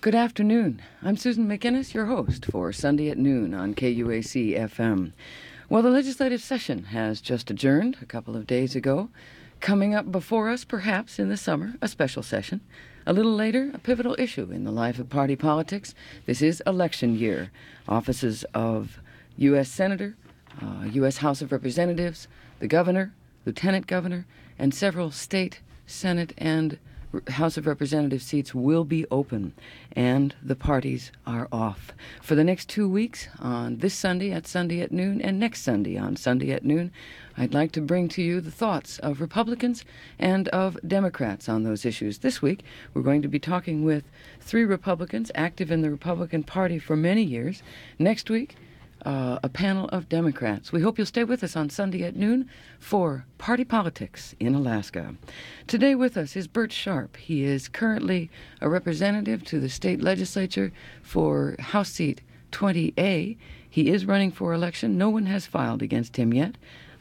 Good afternoon. I'm Susan McInnes, your host for Sunday at Noon on KUAC FM. Well, the legislative session has just adjourned a couple of days ago. Coming up before us, perhaps in the summer, a special session. A little later, a pivotal issue in the life of party politics. This is election year. Offices of U.S. Senator, U.S. House of Representatives, the governor, lieutenant governor, and several state, Senate, and House of Representatives seats will be open, and the parties are off. For the next 2 weeks, on this Sunday at noon, and next Sunday on Sunday at noon, I'd like to bring to you the thoughts of Republicans and of Democrats on those issues. This week, we're going to be talking with 3 Republicans active in the Republican Party for many years. Next week, a panel of Democrats. We hope you'll stay with us on Sunday at noon for Party Politics in Alaska. Today with us is Bert Sharp. He is currently a representative to the state legislature for House Seat 20A. He is running for election. No one has filed against him yet.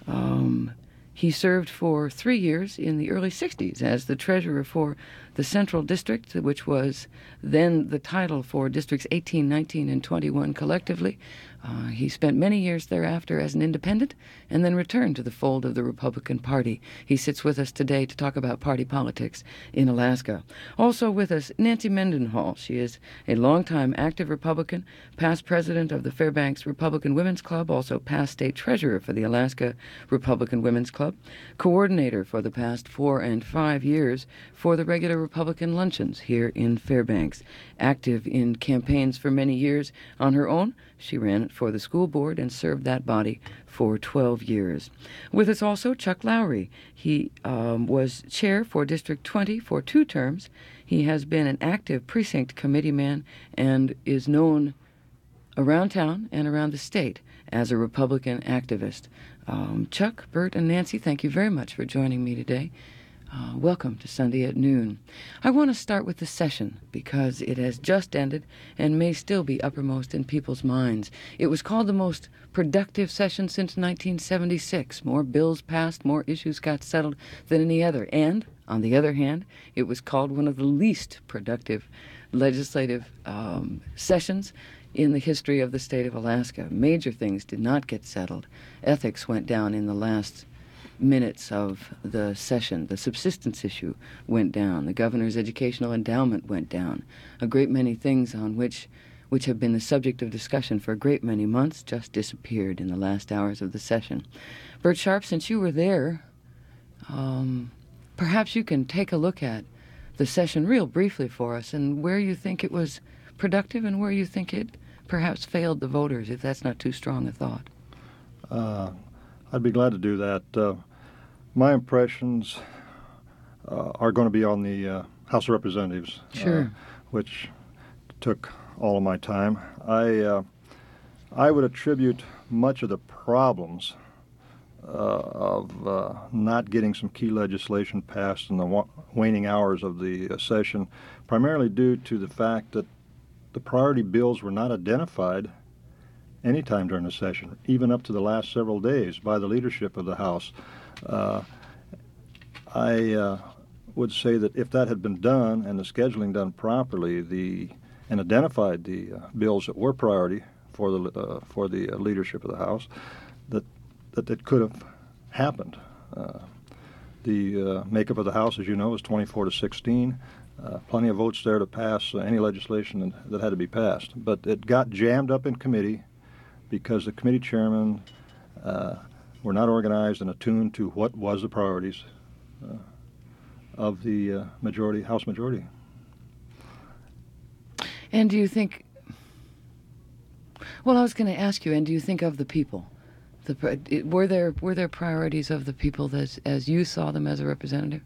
He served for 3 years in the early 60s as the treasurer for the Central District, which was then the title for Districts 18, 19, and 21 collectively. He spent many years thereafter as an independent and then returned to the fold of the Republican Party. He sits with us today to talk about party politics in Alaska. Also with us, Nancy Mendenhall. She is a longtime active Republican, past president of the Fairbanks Republican Women's Club, also past state treasurer for the Alaska Republican Women's Club, coordinator for the past 4 and 5 years for the regular Republican luncheons here in Fairbanks. Active in campaigns for many years on her own, she ran for the school board and served that body for 12 years. With us also, Chuck Lowry. He was chair for District 20 for 2 terms. He has been an active precinct committee man and is known around town and around the state as a Republican activist. Chuck, Bert, and Nancy, thank you very much for joining me today. Welcome to Sunday at Noon. I want to start with the session because it has just ended and may still be uppermost in people's minds. It was called the most productive session since 1976. More bills passed, more issues got settled than any other. And, on the other hand, it was called one of the least productive legislative sessions in the history of the state of Alaska. Major things did not get settled. Ethics went down in the last minutes of the session. The subsistence issue went down. The governor's educational endowment went down. A great many things on which have been the subject of discussion for a great many months just disappeared in the last hours of the session. Bert Sharp, since you were there, perhaps you can take a look at the session real briefly for us and where you think it was productive and where you think it perhaps failed the voters, if that's not too strong a thought. I'd be glad to do that. My impressions are going to be on the House of Representatives, Sure. Which took all of my time. I would attribute much of the problems of not getting some key legislation passed in the waning hours of the session, primarily due to the fact that the priority bills were not identified anytime during the session, even up to the last several days by the leadership of the House. I would say that if that had been done and the scheduling done properly, and identified the bills that were priority for the leadership of the House, that could have happened. The makeup of the House, as you know, is 24-16. Plenty of votes there to pass any legislation that had to be passed. But it got jammed up in committee because the committee chairmen were not organized and attuned to what was the priorities of the House majority. And do you think, well, I was going to ask you, and do you think of the people? Were there priorities of the people as you saw them as a representative?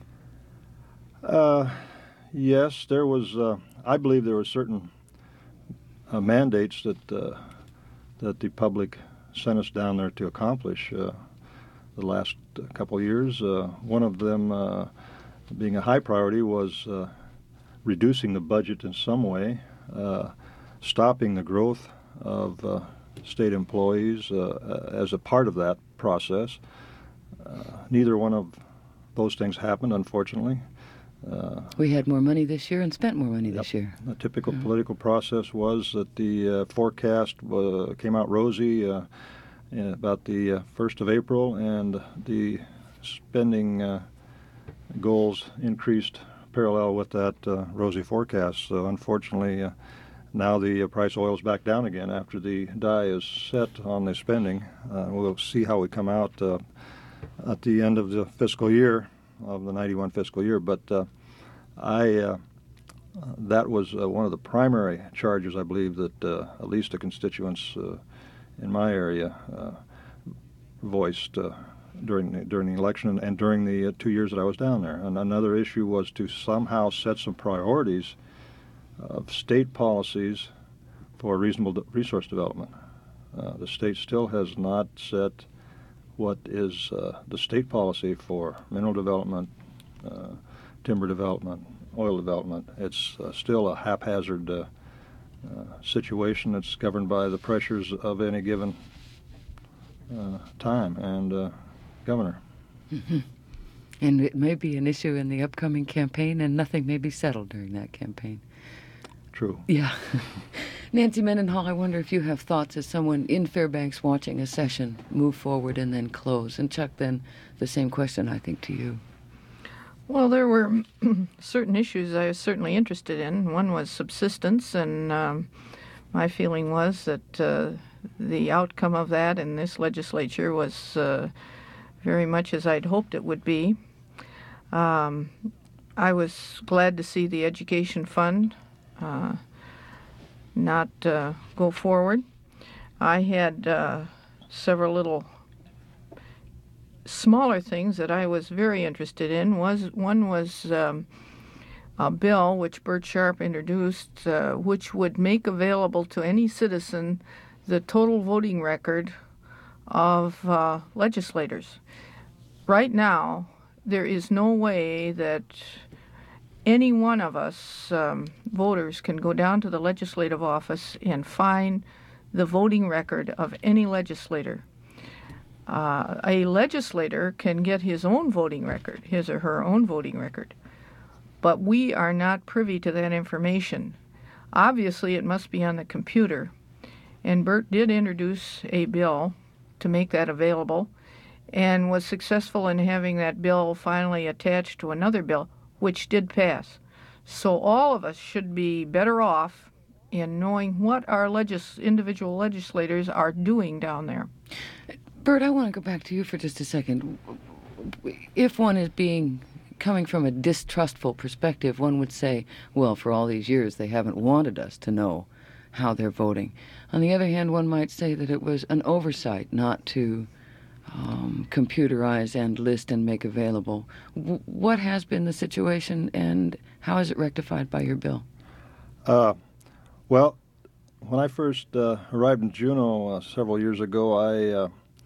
Yes, there was. I believe there were certain mandates that the public sent us down there to accomplish the last couple of years. One of them, being a high priority, was reducing the budget in some way, stopping the growth of state employees as a part of that process. Neither one of those things happened, unfortunately. We had more money this year and spent more money this year. The typical political process was that the forecast came out rosy about the 1st of April, and the spending goals increased parallel with that rosy forecast. So unfortunately, now the price of oil is back down again after the die is set on the spending. We'll see how we come out at the end of the fiscal year, of the 91 fiscal year. But that was one of the primary charges, I believe, that at least the constituents in my area voiced during the election and during the 2 years that I was down there. And another issue was to somehow set some priorities of state policies for reasonable resource development. The state still has not set what is the state policy for mineral development, timber development, oil development. It's still a haphazard situation that's governed by the pressures of any given time and governor. Mm-hmm. And it may be an issue in the upcoming campaign, and nothing may be settled during that campaign. True. Yeah. Nancy Mendenhall, I wonder if you have thoughts as someone in Fairbanks watching a session move forward and then close. And Chuck, then the same question, I think, to you. Well, there were certain issues I was certainly interested in. One was subsistence, and my feeling was that the outcome of that in this legislature was very much as I'd hoped it would be. I was glad to see the education fund not go forward. I had several little smaller things that I was very interested in. One was a bill which Bert Sharp introduced, which would make available to any citizen the total voting record of legislators. Right now, there is no way that any one of us voters can go down to the legislative office and find the voting record of any legislator. A legislator can get his own voting record, his or her own voting record, but we are not privy to that information. Obviously, it must be on the computer, and Bert did introduce a bill to make that available and was successful in having that bill finally attached to another bill, which did pass. So all of us should be better off in knowing what our individual legislators are doing down there. Bert, I want to go back to you for just a second. If one is coming from a distrustful perspective, one would say, well, for all these years they haven't wanted us to know how they're voting. On the other hand, one might say that it was an oversight not to computerize and list and make available. What has been the situation, and how is it rectified by your bill? Well, when I first arrived in Juneau several years ago,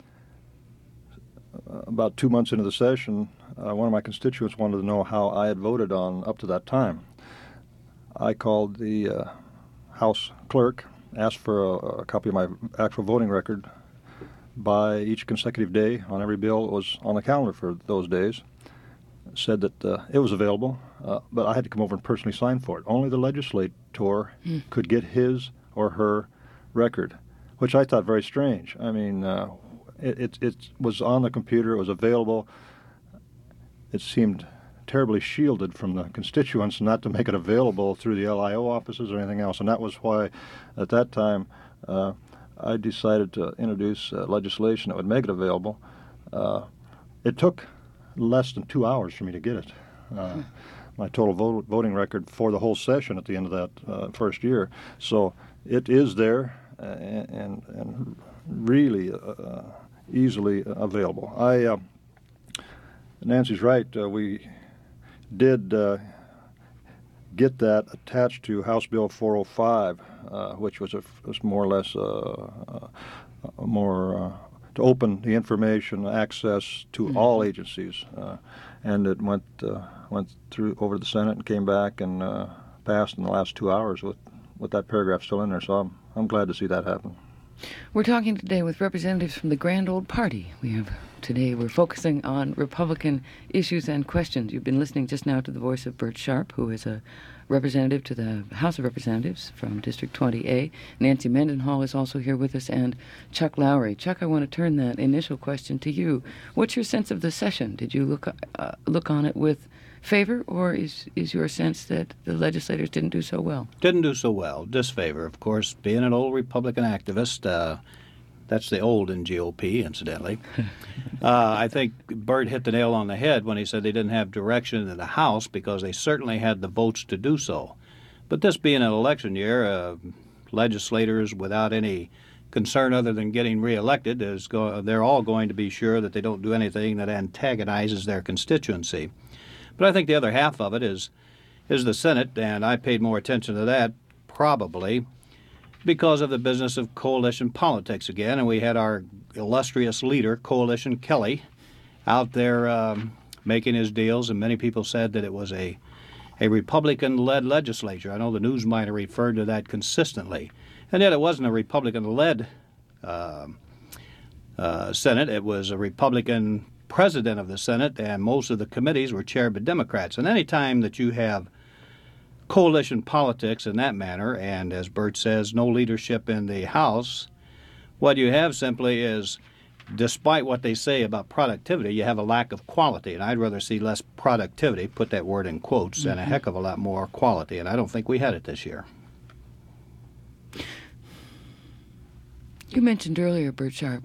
about 2 months into the session, one of my constituents wanted to know how I had voted on up to that time. I called the House clerk, asked for a copy of my actual voting record by each consecutive day on every bill that was on the calendar for those days, said that it was available, but I had to come over and personally sign for it. Only the legislator could get his or her record, which I thought very strange. I mean, it was on the computer, it was available. It seemed terribly shielded from the constituents not to make it available through the LIO offices or anything else, and that was why at that time I decided to introduce legislation that would make it available. It took less than 2 hours for me to get it. My total voting record for the whole session at the end of that first year. So it is there and really easily available. Nancy's right. We did get that attached to House Bill 405, which was more or less to open the information access to all agencies, and it went through over the Senate and came back and passed in the last 2 hours with that paragraph still in there. So I'm glad to see that happen. We're talking today with representatives from the Grand Old Party. We have today we're focusing on Republican issues and questions. You've been listening just now to the voice of Bert Sharp, who is a representative to the House of Representatives from District 20A. Nancy Mendenhall is also here with us, and Chuck Lowry. Chuck, I want to turn that initial question to you. What's your sense of the session? Did you look on it with favor, or is your sense that the legislators didn't do so well? Didn't do so well. Disfavor, of course. Being an old Republican activist, that's the old in GOP, incidentally. I think Bert hit the nail on the head when he said they didn't have direction in the House because they certainly had the votes to do so. But this being an election year, legislators without any concern other than getting reelected, they're all going to be sure that they don't do anything that antagonizes their constituency. But I think the other half of it is the Senate, and I paid more attention to that probably because of the business of coalition politics again. And we had our illustrious leader, Coalition Kelly, out there making his deals, and many people said that it was a Republican-led legislature. I know the news might have referred to that consistently. And yet it wasn't a Republican-led Senate. It was a Republican president of the Senate, and most of the committees were chaired by Democrats. And any time that you have coalition politics in that manner, and as Bert says, no leadership in the House, what you have simply is, despite what they say about productivity, you have a lack of quality. And I'd rather see less productivity, put that word in quotes, and a heck of a lot more quality. And I don't think we had it this year. You mentioned earlier, Bert Sharp,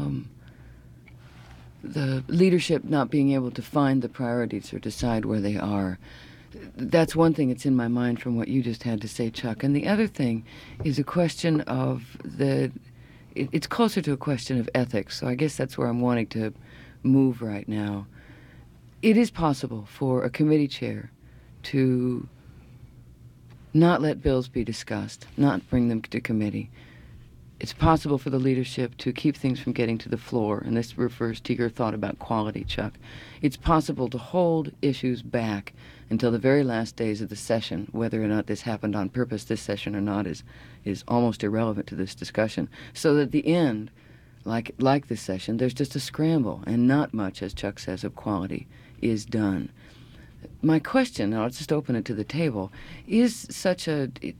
the leadership not being able to find the priorities or decide where they are. That's one thing that's in my mind from what you just had to say, Chuck. And the other thing is a question of it's closer to a question of ethics, so I guess that's where I'm wanting to move right now. It is possible for a committee chair to not let bills be discussed, not bring them to committee. It's possible for the leadership to keep things from getting to the floor, and this refers to your thought about quality, Chuck. It's possible to hold issues back until the very last days of the session. Whether or not this happened on purpose this session or not is almost irrelevant to this discussion. So that at the end, like this session, there's just a scramble, and not much, as Chuck says, of quality is done. My question, I'll just open it to the table, is such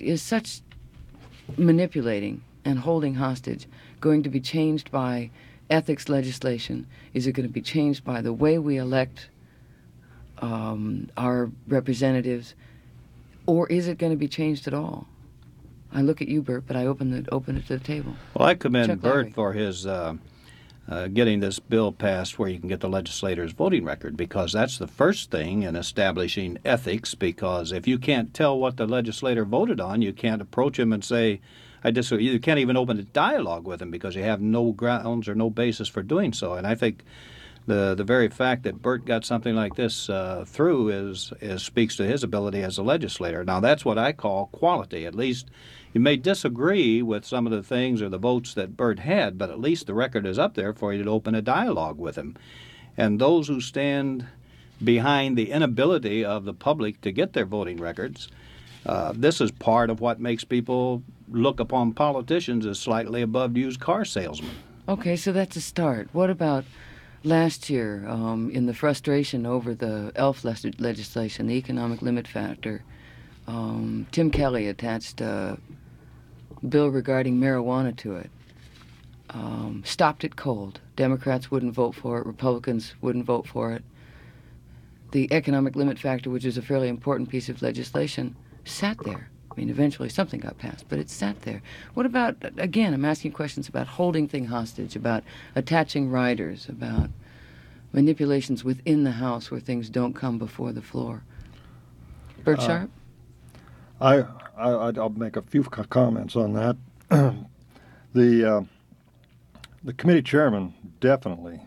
manipulating and holding hostage going to be changed by ethics legislation? Is it going to be changed by the way we elect our representatives, or is it going to be changed at all? I look at you, Bert, but I open it to the table. Well, I commend Chuck Bert Lowry for his getting this bill passed where you can get the legislators' voting record, because that's the first thing in establishing ethics, because if you can't tell what the legislator voted on, you can't approach him and say, I disagree. You can't even open a dialogue with him because you have no grounds or no basis for doing so. And I think the very fact that Bert got something like this through speaks to his ability as a legislator. Now, that's what I call quality. At least you may disagree with some of the things or the votes that Bert had, but at least the record is up there for you to open a dialogue with him. And those who stand behind the inability of the public to get their voting records, this is part of what makes people look upon politicians as slightly above used car salesmen. Okay, so that's a start. What about last year, in the frustration over the ELF legislation, the economic limit factor? Tim Kelly attached a bill regarding marijuana to it. Stopped it cold. Democrats wouldn't vote for it. Republicans wouldn't vote for it. The economic limit factor, which is a fairly important piece of legislation, sat there. I mean, eventually something got passed, but it sat there. What about, again, I'm asking questions about holding things hostage, about attaching riders, about manipulations within the House where things don't come before the floor. Bert Sharp? I'll make a few comments on that. The committee chairman definitely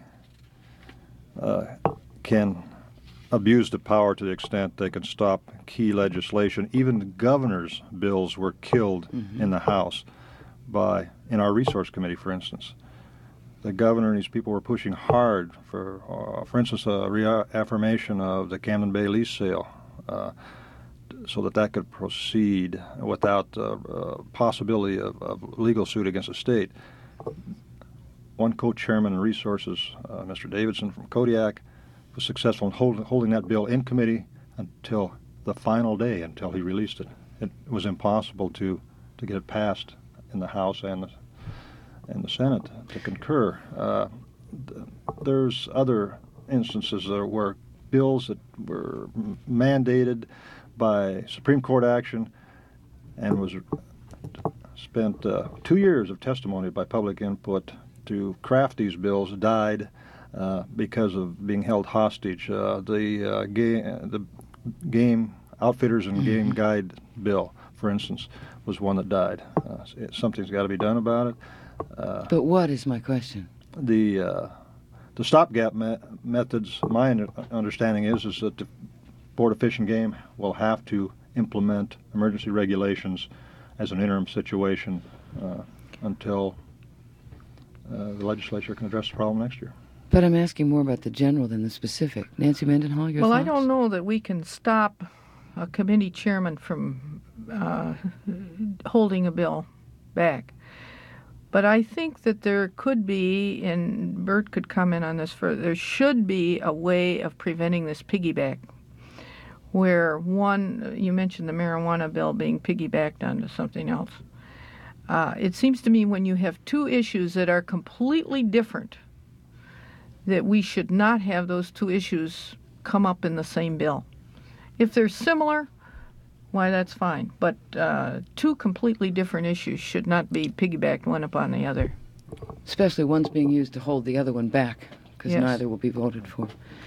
can abuse the power to the extent they can stop key legislation. Even the governor's bills were killed in the House in our resource committee, for instance. The governor and these people were pushing hard for instance, a reaffirmation of the Camden Bay lease sale, so that could proceed without possibility of legal suit against the state. one co-chairman in resources, Mr. Davidson from Kodiak, was successful in holding that bill in committee until the final day, until he released it. It was impossible to get it passed in the House and the Senate to concur. There's other instances where bills that were mandated by Supreme Court action and was spent 2 years of testimony by public input to craft these bills died because of being held hostage. The game outfitters and game guide bill, for instance, was one that died. Something's got to be done about it. But what is my question? The stopgap methods, my understanding is that the Board of Fish and Game will have to implement emergency regulations as an interim situation until the legislature can address the problem next year. But I'm asking more about the general than the specific. Nancy Mendenhall, your thoughts? I don't know that we can stop a committee chairman from holding a bill back. But I think that there could be, and Bert could comment on this further, there should be a way of preventing this piggyback, where one, you mentioned the marijuana bill being piggybacked onto something else. It seems to me when you have two issues that are completely different, that we should not have those two issues come up in the same bill. If they're similar, why, that's fine. But two completely different issues should not be piggybacked one upon the other. Especially one's being used to hold the other one back, because neither will be voted for.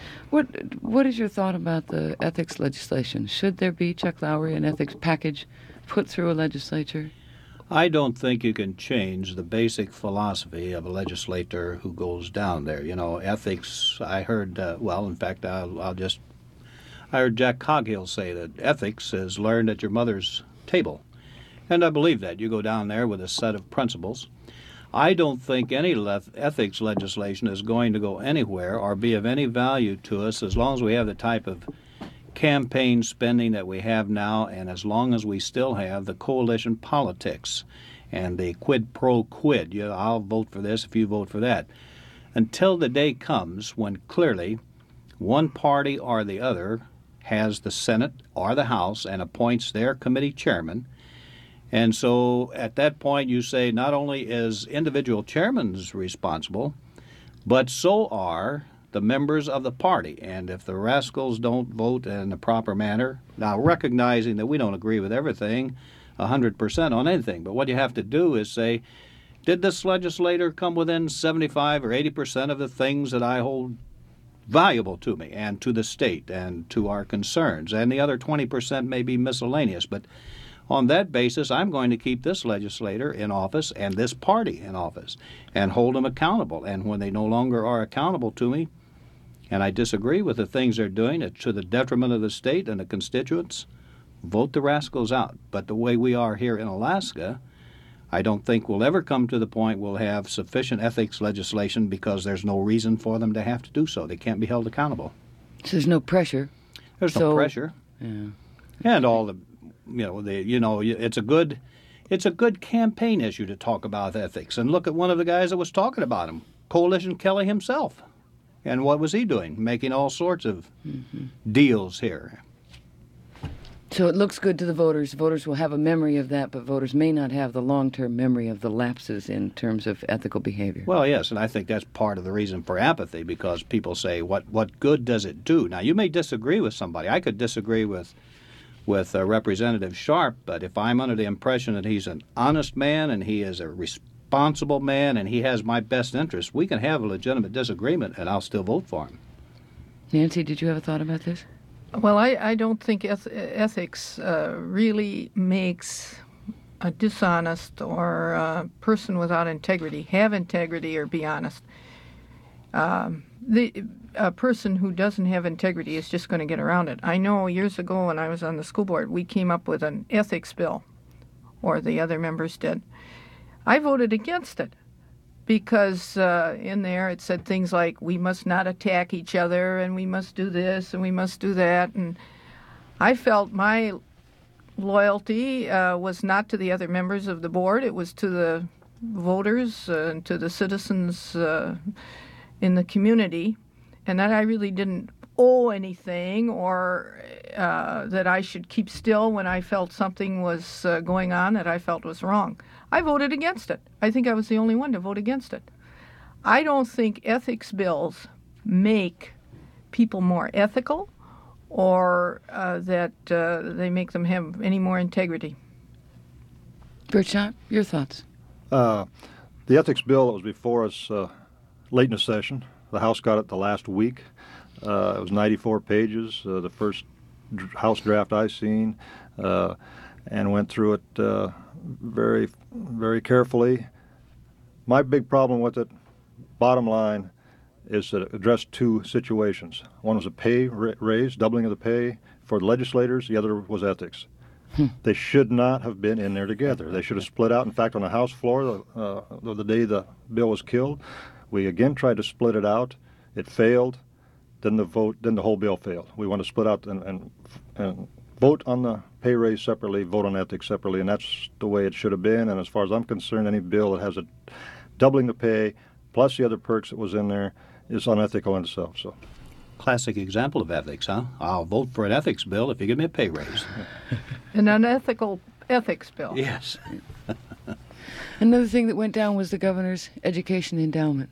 What is your thought about the ethics legislation? Should there be, Chuck Lowry, an ethics package put through a legislature? I don't think you can change the basic philosophy of a legislator who goes down there. You know, ethics, I heard, in fact, I heard Jack Coghill say that ethics is learned at your mother's table. And I believe that. You go down there with a set of principles. I don't think any ethics legislation is going to go anywhere or be of any value to us as long as we have the type of campaign spending that we have now, and as long as we still have the coalition politics and the quid pro quid. I'll vote for this if you vote for that. Until the day comes when clearly one party or the other has the Senate or the House and appoints their committee chairman. And so at that point you say not only is individual chairmen responsible, but so are the members of the party. And if the rascals don't vote in the proper manner, now recognizing that we don't agree with everything 100% on anything, but what you have to do is say, did this legislator come within 75 or 80% of the things that I hold valuable to me and to the state and to our concerns? And the other 20% may be miscellaneous, but on that basis, I'm going to keep this legislator in office and this party in office and hold them accountable. And when they no longer are accountable to me, and I disagree with the things they're doing, it's to the detriment of the state and the constituents, vote the rascals out. But the way we are here in Alaska, I don't think we'll ever come to the point we'll have sufficient ethics legislation because there's no reason for them to have to do so. They can't be held accountable. So there's no pressure. There's no pressure. Yeah. And all the, it's a good campaign issue to talk about ethics. And look at one of the guys that was talking about him, Coalition Kelly himself. And what was he doing? Making all sorts of deals here. So it looks good to the voters. Voters will have a memory of that, but voters may not have the long-term memory of the lapses in terms of ethical behavior. Well, yes, and I think that's part of the reason for apathy, because people say, what good does it do? Now, you may disagree with somebody. I could disagree with Representative Sharp, but if I'm under the impression that he's an honest man and he is a responsible man and he has my best interest, we can have a legitimate disagreement and I'll still vote for him. Nancy, did you have a thought about this? Well, I don't think ethics really makes a dishonest or a person without integrity have integrity or be honest. A person who doesn't have integrity is just going to get around it. I know years ago when I was on the school board, we came up with an ethics bill, or the other members did. I voted against it because in there it said things like we must not attack each other and we must do this and we must do that. And I felt my loyalty was not to the other members of the board. It was to voters and to the citizens in the community, and that I really didn't owe anything, or that I should keep still when I felt something was going on that I felt was wrong. I voted against it. I think I was the only one to vote against it. I don't think ethics bills make people more ethical, or that they make them have any more integrity. Bert Sharp, your thoughts? The ethics bill that was before us late in the session, the House got it the last week. It was 94 pages, the first House draft I've seen, and went through it very, very carefully. My big problem with it, bottom line, is that it addressed two situations. One was a pay raise, doubling of the pay for the legislators. The other was ethics. They should not have been in there together. They should have split out. In fact, on the House floor, the day the bill was killed, we again tried to split it out. It failed. Then the whole bill failed. We want to split out and vote on the pay raise separately, vote on ethics separately, and that's the way it should have been. And as far as I'm concerned, any bill that has a doubling the pay plus the other perks that was in there is unethical in itself. So, classic example of ethics, huh? I'll vote for an ethics bill if you give me a pay raise. An unethical ethics bill. Yes. Another thing that went down was the governor's education endowment.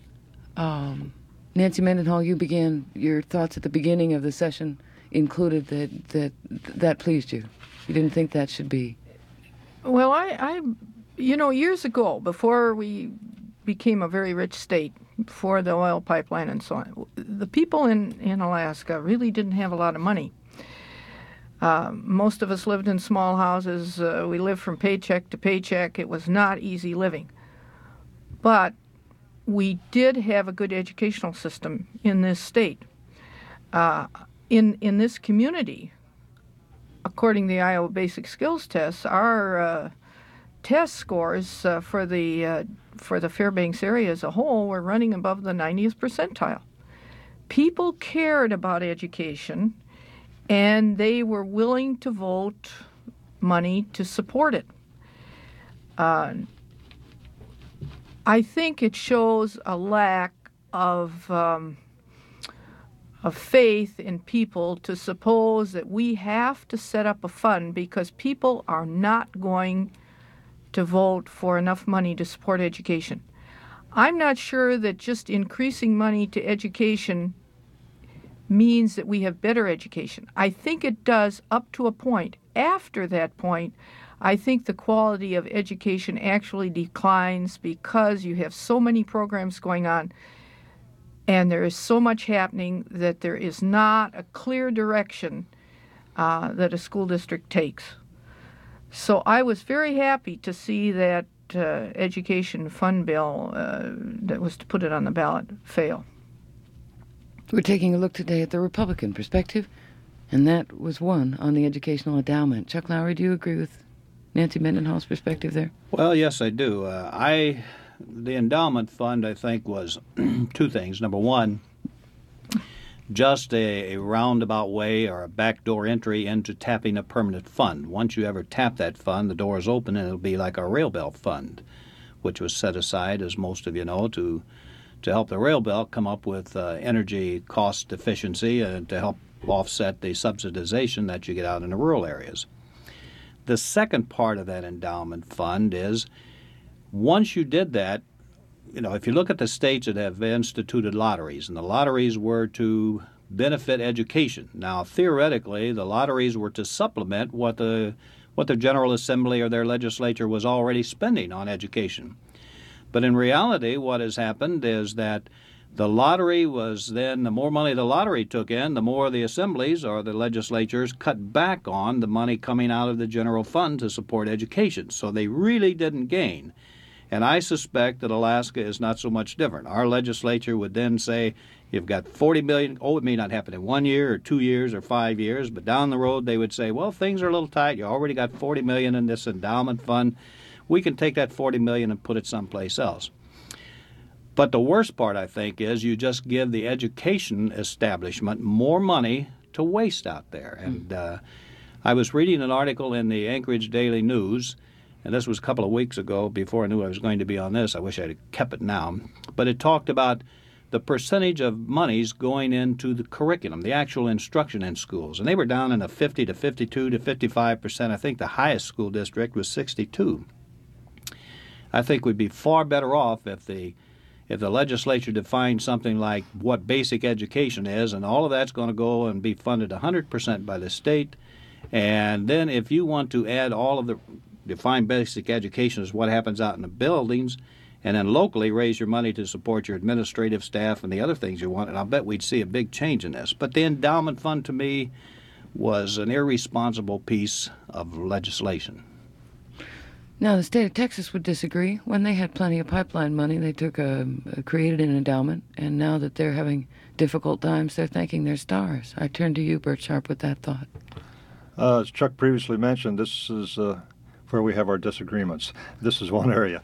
Nancy Mendenhall, you began your thoughts at the beginning of the session included that pleased you. You didn't think that should be. Well, I years ago, before we became a very rich state, before the oil pipeline and so on, the people in Alaska really didn't have a lot of money. Most of us lived in small houses. We lived from paycheck to paycheck. It was not easy living. But we did have a good educational system in this state. In this community, according to the Iowa Basic Skills Tests, our test scores for the Fairbanks area as a whole were running above the 90th percentile. People cared about education, and they were willing to vote money to support it. I think it shows a lack of faith in people to suppose that we have to set up a fund because people are not going to vote for enough money to support education. I'm not sure that just increasing money to education means that we have better education. I think it does up to a point. After that point, I think the quality of education actually declines because you have so many programs going on and there is so much happening that there is not a clear direction that a school district takes. So I was very happy to see that education fund bill that was to put it on the ballot fail. We're taking a look today at the Republican perspective, and that was one on the educational endowment. Chuck Lowry, do you agree with Nancy Mendenhall's perspective there? Well, yes, I do. The endowment fund, I think, was two things. Number one, just a roundabout way or a backdoor entry into tapping a permanent fund. Once you ever tap that fund, the door is open and it'll be like a rail belt fund, which was set aside, as most of you know, to help the rail belt come up with energy cost efficiency and to help offset the subsidization that you get out in the rural areas. The second part of that endowment fund is once you did that, if you look at the states that have instituted lotteries, and the lotteries were to benefit education. Now, theoretically, the lotteries were to supplement what the General Assembly or their legislature was already spending on education. But in reality, what has happened is that the lottery was then, the more money the lottery took in, the more the assemblies or the legislatures cut back on the money coming out of the general fund to support education. So they really didn't gain. And I suspect that Alaska is not so much different. Our legislature would then say, you've got $40 million. Oh, it may not happen in 1 year or 2 years or 5 years, but down the road they would say, well, things are a little tight. You already got $40 million in this endowment fund. We can take that $40 million and put it someplace else. But the worst part, I think, is you just give the education establishment more money to waste out there. And I was reading an article in the Anchorage Daily News, and this was a couple of weeks ago before I knew I was going to be on this. I wish I'd have kept it now. But it talked about the percentage of monies going into the curriculum, the actual instruction in schools. And they were down in the 50 to 52 to 55%. I think the highest school district was 62. I think we'd be far better off if the legislature defined something like what basic education is, and all of that's going to go and be funded 100% by the state. And then if you want to add all of the define basic education as what happens out in the buildings, and then locally raise your money to support your administrative staff and the other things you want, and I'll bet we'd see a big change in this. But the endowment fund, to me, was an irresponsible piece of legislation. Now, the state of Texas would disagree. When they had plenty of pipeline money, they created an endowment, and now that they're having difficult times, they're thanking their stars. I turn to you, Bert Sharp, with that thought. As Chuck previously mentioned, this is where we have our disagreements. This is one area.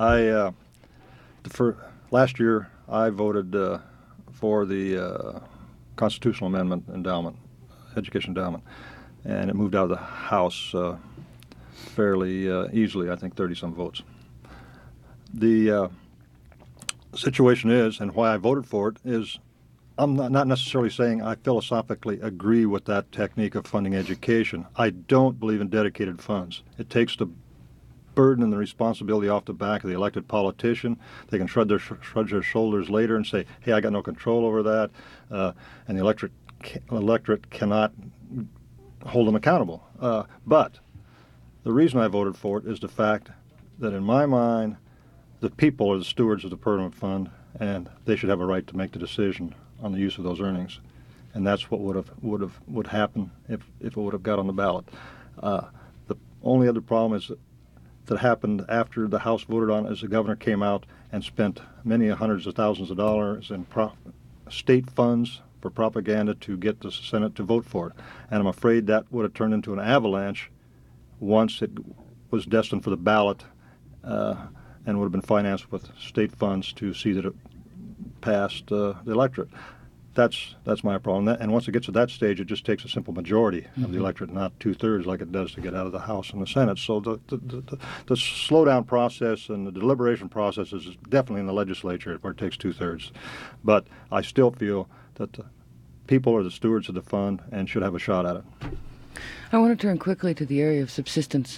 Last year, I voted for the constitutional amendment endowment, education endowment, and it moved out of the House fairly easily, I think 30-some votes. The situation is, and why I voted for it, is I'm not necessarily saying I philosophically agree with that technique of funding education. I don't believe in dedicated funds. It takes the burden and the responsibility off the back of the elected politician. They can shrug their shoulders later and say, hey, I got no control over that, and the electorate cannot hold them accountable. But the reason I voted for it is the fact that in my mind, the people are the stewards of the permanent fund, and they should have a right to make the decision on the use of those earnings, and that's what would happen if it would have got on the ballot. The only other problem is that happened after the House voted on it is the governor came out and spent many hundreds of thousands of dollars in state funds for propaganda to get the Senate to vote for it, and I'm afraid that would have turned into an avalanche once it was destined for the ballot, and would have been financed with state funds to see that it passed the electorate. That's my problem. And once it gets to that stage, it just takes a simple majority of the electorate, not 2/3 like it does to get out of the House and the Senate. So the slowdown process and the deliberation process is definitely in the legislature where it takes 2/3. But I still feel that the people are the stewards of the fund and should have a shot at it. I want to turn quickly to the area of subsistence.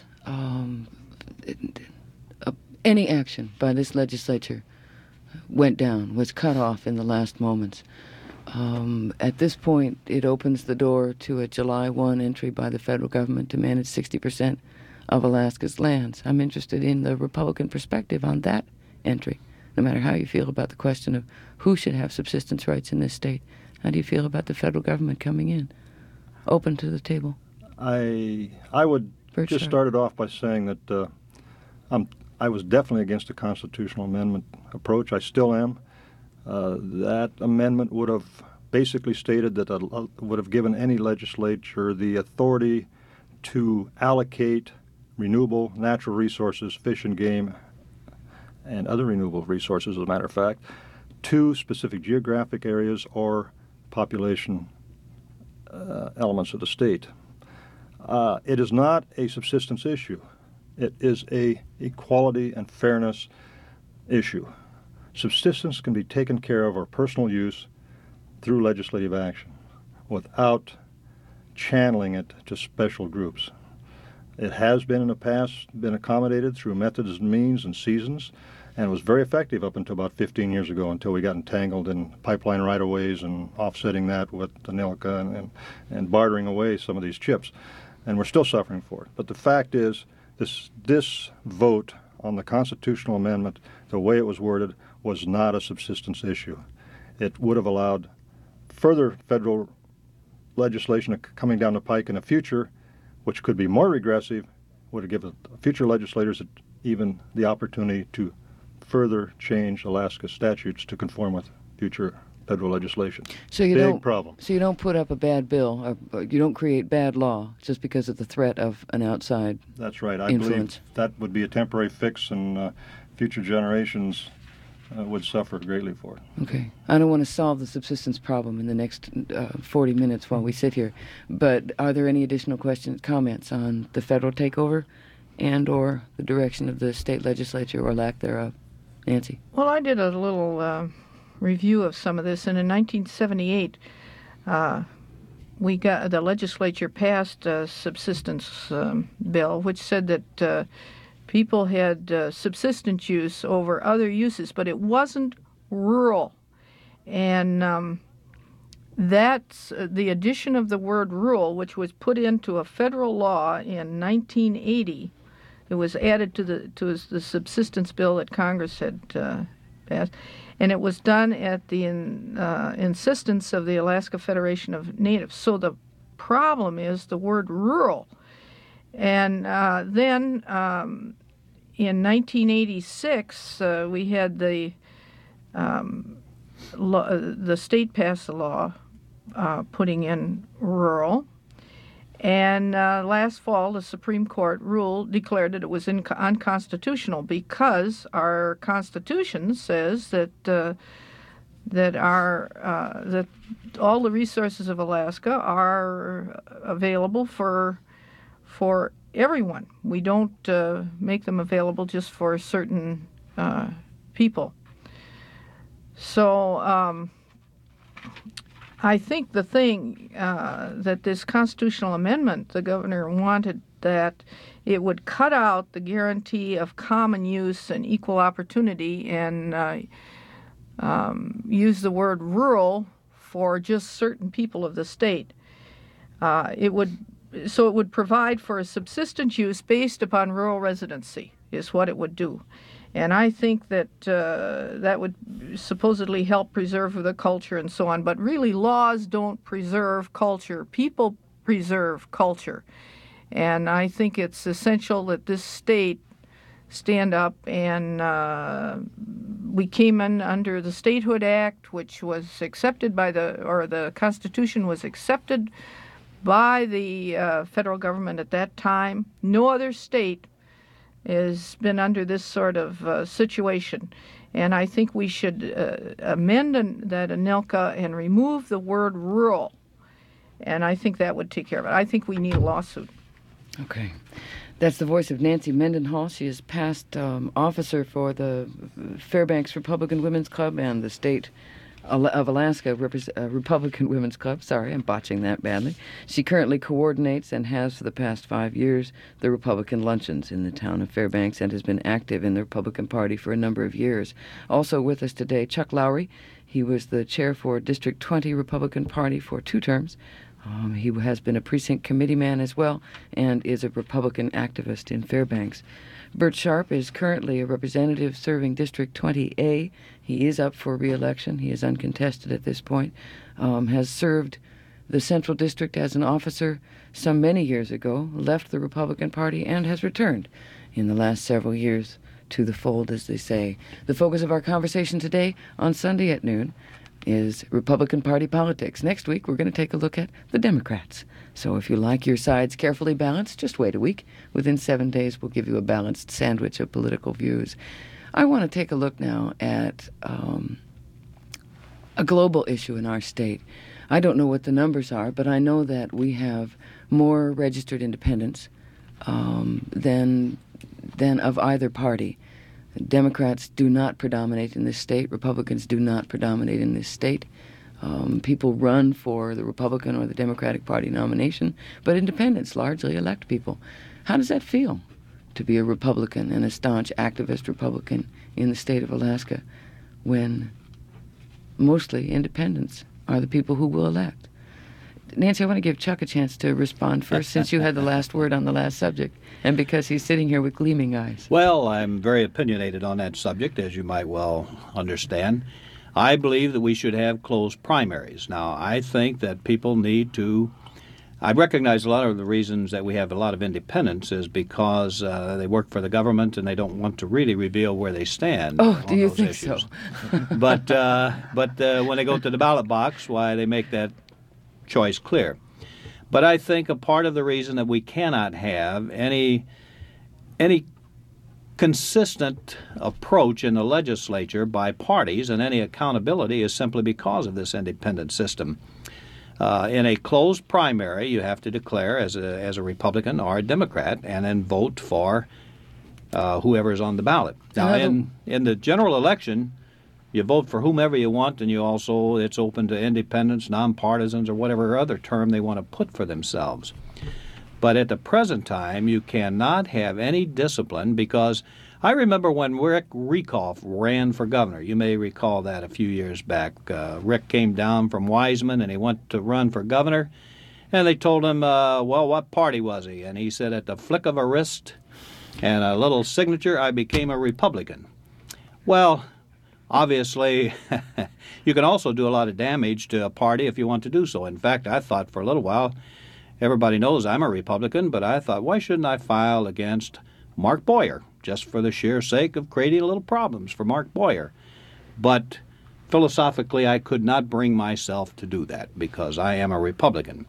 Any action by this legislature went down, was cut off in the last moments. At this point, it opens the door to a July 1 entry by the federal government to manage 60% of Alaska's lands. I'm interested in the Republican perspective on that entry, no matter how you feel about the question of who should have subsistence rights in this state. How do you feel about the federal government coming in, open to the table? I would just start it off by saying that I was definitely against the constitutional amendment approach. I still am. That amendment would have basically stated that would have given any legislature the authority to allocate renewable natural resources, fish and game, and other renewable resources, as a matter of fact, to specific geographic areas or population elements of the state. It is not a subsistence issue. It is a equality and fairness issue. Subsistence can be taken care of or personal use through legislative action without channeling it to special groups. It has been in the past been accommodated through methods and means and seasons, and was very effective up until about 15 years ago, until we got entangled in pipeline right-of-ways and offsetting that with the NILCA and bartering away some of these chips. And we're still suffering for it. But the fact is, this vote on the constitutional amendment, the way it was worded, was not a subsistence issue. It would have allowed further federal legislation coming down the pike in the future, which could be more regressive, would have given future legislators even the opportunity to further change Alaska statutes to conform with future federal legislation. So you Big problem. So you don't put up a bad bill, or you don't create bad law just because of the threat of an outside That's right. I influence. believe that would be a temporary fix, and future generations would suffer greatly for it. Okay. I don't want to solve the subsistence problem in the next 40 minutes while we sit here, but are there any additional questions, comments on the federal takeover and or the direction of the state legislature or lack thereof? Nancy? Well, I did a little review of some of this, and in 1978, the legislature passed a subsistence bill, which said that people had subsistence use over other uses, but it wasn't rural. And that's the addition of the word rural, which was put into a federal law in 1980. It was added to the subsistence bill that Congress had passed, and it was done at the insistence of the Alaska Federation of Natives. So the problem is the word rural. And then in 1986, we had the state passed a law putting in rural. And last fall, the Supreme Court declared that it was unconstitutional because our Constitution says that that all the resources of Alaska are available for everyone. We don't make them available just for certain people. So I think the thing that this constitutional amendment, the governor wanted that it would cut out the guarantee of common use and equal opportunity and use the word rural for just certain people of the state. It would provide for a subsistence use based upon rural residency is what it would do. And I think that that would supposedly help preserve the culture and so on. But really, laws don't preserve culture. People preserve culture. And I think it's essential that this state stand up. And we came in under the Statehood Act, which was accepted by the Constitution was accepted by the federal government at that time. No other state has been under this sort of situation. And I think we should amend that ANILCA and remove the word rural. And I think that would take care of it. I think we need a lawsuit. Okay. That's the voice of Nancy Mendenhall. She is past officer for the Fairbanks Republican Women's Club and the state of Alaska Republican Women's Club. Sorry, I'm botching that badly. She currently coordinates and has for the past 5 years the Republican luncheons in the town of Fairbanks and has been active in the Republican Party for a number of years. Also with us today, Chuck Lowry. He was the chair for District 20 Republican Party for 2 terms. He has been a precinct committee man as well and is a Republican activist in Fairbanks. Bert Sharp is currently a representative serving District 20A. He is up for re-election. He is uncontested at this point. Has served the Central District as an officer some many years ago, left the Republican Party, and has returned in the last several years to the fold, as they say. The focus of our conversation today on Sunday at noon is Republican Party politics. Next week, we're going to take a look at the Democrats. So if you like your sides carefully balanced, just wait a week. Within 7 days, we'll give you a balanced sandwich of political views. I want to take a look now at a global issue in our state. I don't know what the numbers are, but I know that we have more registered independents than of either party. Democrats do not predominate in this state. Republicans do not predominate in this state. People run for the Republican or the Democratic Party nomination, but independents largely elect people. How does that feel to be a Republican and a staunch activist Republican in the state of Alaska when mostly independents are the people who will elect? Nancy, I want to give Chuck a chance to respond first, since you had the last word on the last subject, and because he's sitting here with gleaming eyes. Well, I'm very opinionated on that subject, as you might well understand. I believe that we should have closed primaries. Now, I think that people need to... I recognize a lot of the reasons that we have a lot of independents is because they work for the government and they don't want to really reveal where they stand. Oh, do you those think issues. so? But when they go to the ballot box, why, they make that choice clear. But I think a part of the reason that we cannot have any consistent approach in the legislature by parties and any accountability is simply because of this independent system. In a closed primary, you have to declare as a Republican or a Democrat and then vote for whoever is on the ballot. Now, in the general election, you vote for whomever you want, and it's open to independents, nonpartisans, or whatever other term they want to put for themselves. But at the present time, you cannot have any discipline, because I remember when Rick Rieckhoff ran for governor. You may recall that a few years back. Rick came down from Wiseman, and he went to run for governor. And they told him, well, what party was he? And he said, at the flick of a wrist and a little signature, I became a Republican. Well, obviously, you can also do a lot of damage to a party if you want to do so. In fact, I thought for a little while, everybody knows I'm a Republican, but I thought, why shouldn't I file against Mark Boyer, just for the sheer sake of creating a little problems for Mark Boyer? But philosophically, I could not bring myself to do that because I am a Republican.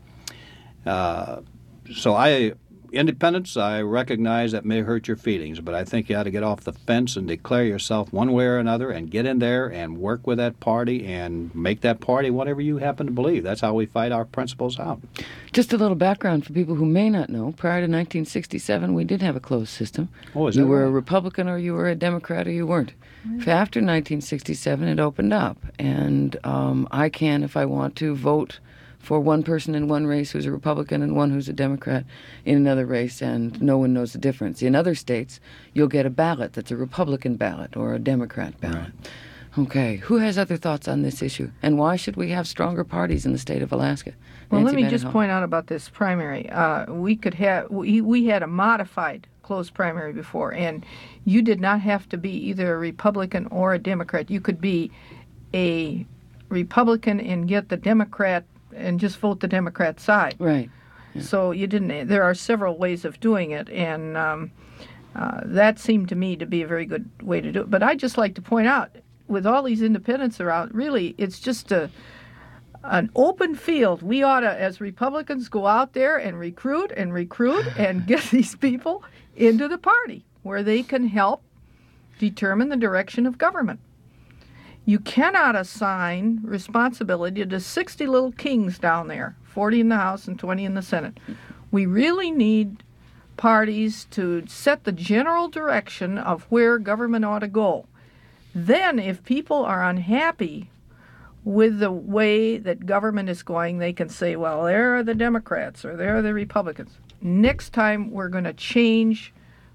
Independence, I recognize that may hurt your feelings, but I think you ought to get off the fence and declare yourself one way or another and get in there and work with that party and make that party whatever you happen to believe. That's how we fight our principles out. Just a little background for people who may not know. Prior to 1967, we did have a closed system. Oh, is that You were right? a Republican or you were a Democrat or you weren't. After 1967, it opened up, and I can, if I want to, vote for one person in one race who's a Republican and one who's a Democrat in another race, and no one knows the difference. In other states, you'll get a ballot that's a Republican ballot or a Democrat ballot. Right. Okay. Who has other thoughts on this issue? And why should we have stronger parties in the state of Alaska? Well, Nancy let me just Mendenhall. point out about this primary. We had a modified closed primary before, and you did not have to be either a Republican or a Democrat. You could be a Republican and get the Democrat and just vote the Democrat side. Right. Yeah. So you didn't. There are several ways of doing it, and that seemed to me to be a very good way to do it. But I'd just like to point out, with all these independents around, really, it's just an open field. We ought to, as Republicans, go out there and recruit and get these people into the party where they can help determine the direction of government. You cannot assign responsibility to 60 little kings down there, 40 in the House and 20 in the Senate. We really need parties to set the general direction of where government ought to go. Then, if people are unhappy with the way that government is going, they can say, well, there are the Democrats or there are the Republicans. Next time, we're going to change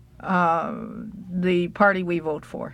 the party we vote for.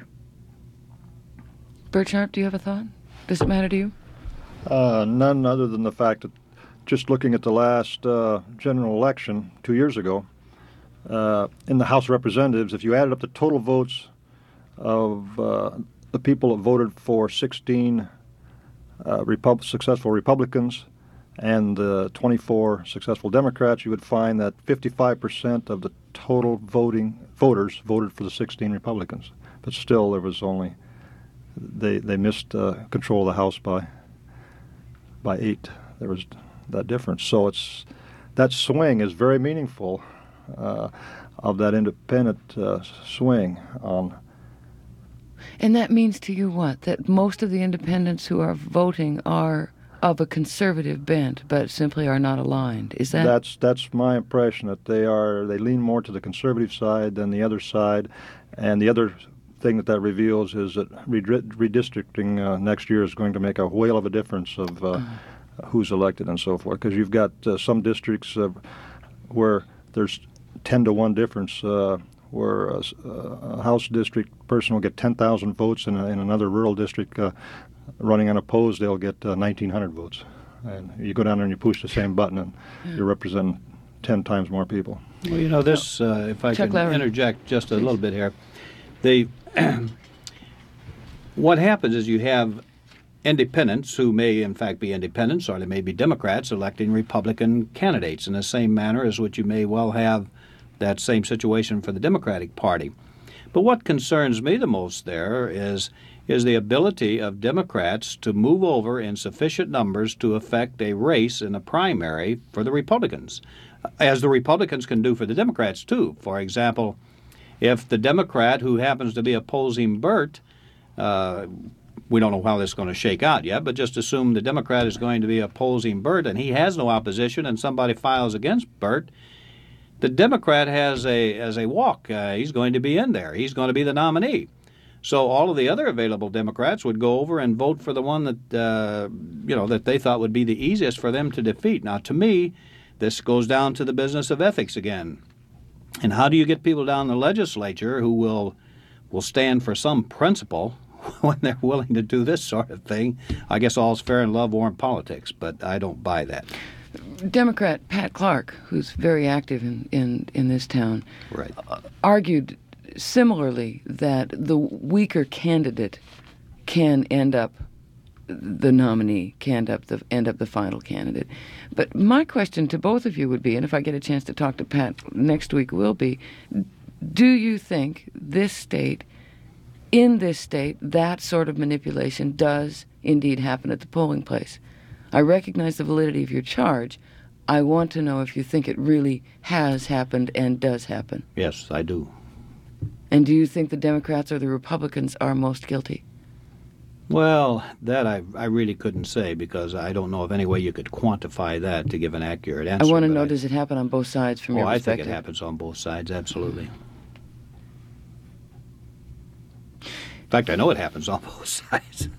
Bert Sharp, do you have a thought? Does it matter to you? None other than the fact that just looking at the last general election 2 years ago, in the House of Representatives, if you added up the total votes of the people that voted for 16 successful Republicans and 24 successful Democrats, you would find that 55% of the total voters voted for the 16 Republicans. But still, there was only they missed control of the House by 8. There was that difference. So that swing is very meaningful of that independent swing on. And that means to you what? That most of the independents who are voting are of a conservative bent, but simply are not aligned. Is that? That's my impression, that they lean more to the conservative side than the other side, and the other thing that reveals is that redistricting next year is going to make a whale of a difference of who's elected and so forth, because you've got some districts where there's 10-to-1 difference, where a House district person will get 10,000 votes, and in another rural district running unopposed, they'll get 1,900 votes. And you go down there and you push the same button, and you're representing 10 times more people. Well, this, if I Chuck can Lowry. interject just a little bit here, what happens is you have independents who may in fact be independents, or they may be Democrats electing Republican candidates in the same manner as what you may well have that same situation for the Democratic Party. But what concerns me the most there is the ability of Democrats to move over in sufficient numbers to affect a race in a primary for the Republicans, as the Republicans can do for the Democrats too. For example, if the Democrat who happens to be opposing Bert we don't know how this is going to shake out yet, but just assume the Democrat is going to be opposing Burt and he has no opposition and somebody files against Burt, the Democrat has a walk. He's going to be in there. He's going to be the nominee. So all of the other available Democrats would go over and vote for the one that that they thought would be the easiest for them to defeat. Now, to me, this goes down to the business of ethics again. And how do you get people down the legislature who will stand for some principle when they're willing to do this sort of thing? I guess all's fair in love, war, and politics, but I don't buy that. Democrat Pat Clark, who's very active in this town, Right. Argued similarly that the weaker candidate can end up the nominee, can end up the final candidate. But my question to both of you would be, and if I get a chance to talk to Pat next week, will be, do you think in this state, that sort of manipulation does indeed happen at the polling place? I recognize the validity of your charge. I want to know if you think it really has happened and does happen. Yes, I do. And do you think the Democrats or the Republicans are most guilty? Well, that I really couldn't say because I don't know of any way you could quantify that to give an accurate answer. I want to know, does it happen on both sides from your perspective? I think it happens on both sides, absolutely. In fact, I know it happens on both sides.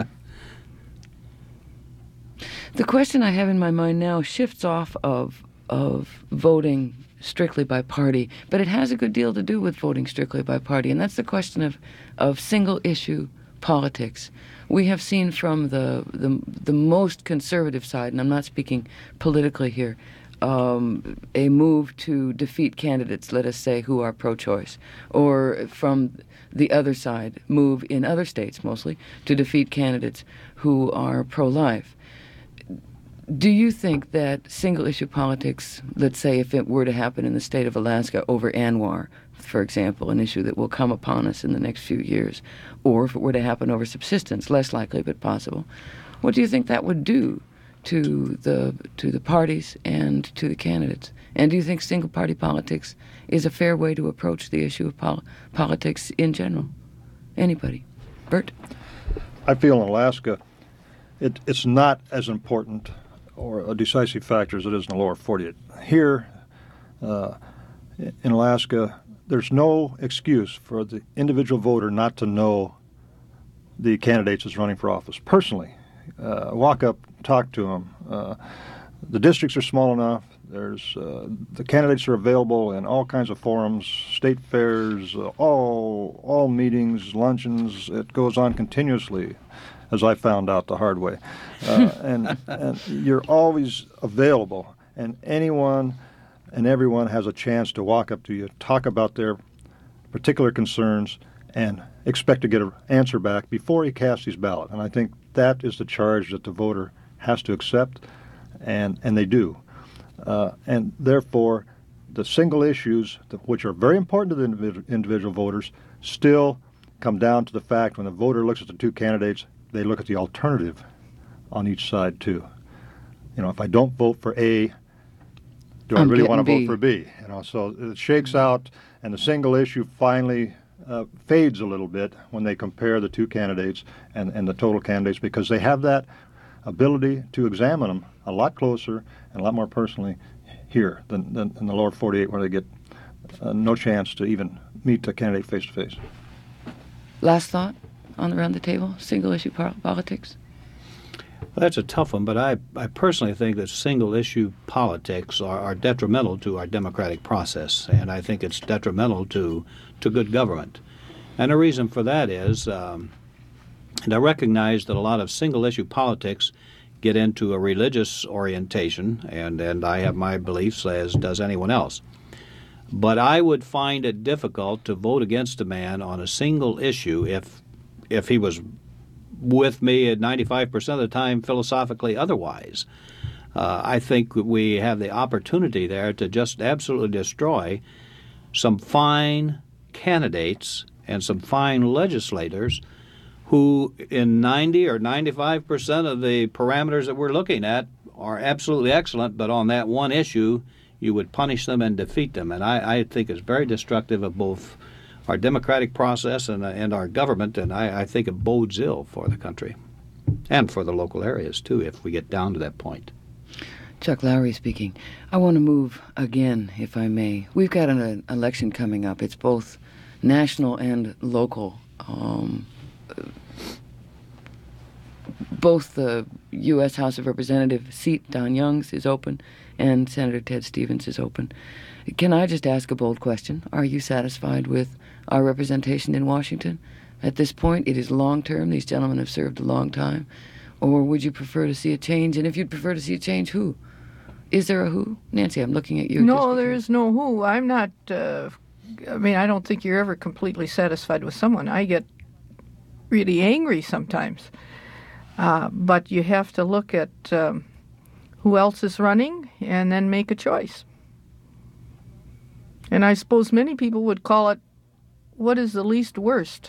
The question I have in my mind now shifts off of voting strictly by party, but it has a good deal to do with voting strictly by party, and that's the question of single-issue politics. We have seen from the most conservative side, and I'm not speaking politically here, a move to defeat candidates, let us say, who are pro-choice, or from the other side, move in other states mostly to defeat candidates who are pro-life. Do you think that single-issue politics, let's say if it were to happen in the state of Alaska over ANWR, for example, an issue that will come upon us in the next few years, or if it were to happen over subsistence, less likely but possible, what do you think that would do to the parties and to the candidates? And do you think single-party politics is a fair way to approach the issue of politics in general? Anybody? Burt? I feel in Alaska it's not as important or a decisive factor as it is in the lower 48. Here in Alaska, there's no excuse for the individual voter not to know the candidates that's running for office. Personally, walk up, talk to them. The districts are small enough. There's the candidates are available in all kinds of forums, state fairs, all meetings, luncheons. It goes on continuously, as I found out the hard way. And you're always available, and anyone and everyone has a chance to walk up to you, talk about their particular concerns, and expect to get an answer back before he casts his ballot. And I think that is the charge that the voter has to accept, and they do. And therefore, the single issues, which are very important to the individual voters, still come down to the fact when the voter looks at the two candidates, they look at the alternative on each side too. If I don't vote for A, do I really want to vote for B? So it shakes out, and the single issue finally fades a little bit when they compare the two candidates and the total candidates, because they have that ability to examine them a lot closer and a lot more personally here than in the lower 48, where they get no chance to even meet the candidate face to face. Last thought around the table, single-issue politics? Well, that's a tough one, but I personally think that single-issue politics are detrimental to our democratic process, and I think it's detrimental to good government. And the reason for that is, and I recognize that a lot of single-issue politics get into a religious orientation, and I have my beliefs, as does anyone else. But I would find it difficult to vote against a man on a single issue if he was with me at 95% of the time philosophically otherwise. I think we have the opportunity there to just absolutely destroy some fine candidates and some fine legislators who in 90 or 95% of the parameters that we're looking at are absolutely excellent, but on that one issue you would punish them and defeat them. And I think it's very destructive of both our democratic process and our government, and I think it bodes ill for the country and for the local areas, too, if we get down to that point. Chuck Lowry speaking. I want to move again, if I may. We've got an election coming up. It's both national and local. Both the U.S. House of Representatives seat, Don Young's, is open, and Senator Ted Stevens is open. Can I just ask a bold question? Are you satisfied with our representation in Washington? At this point, it is long-term. These gentlemen have served a long time. Or would you prefer to see a change? And if you'd prefer to see a change, who? Is there a who? Nancy, I'm looking at you. No, there is no who. I'm not, I don't think you're ever completely satisfied with someone. I get really angry sometimes. But you have to look at who else is running and then make a choice. And I suppose many people would call it, what is the least worst?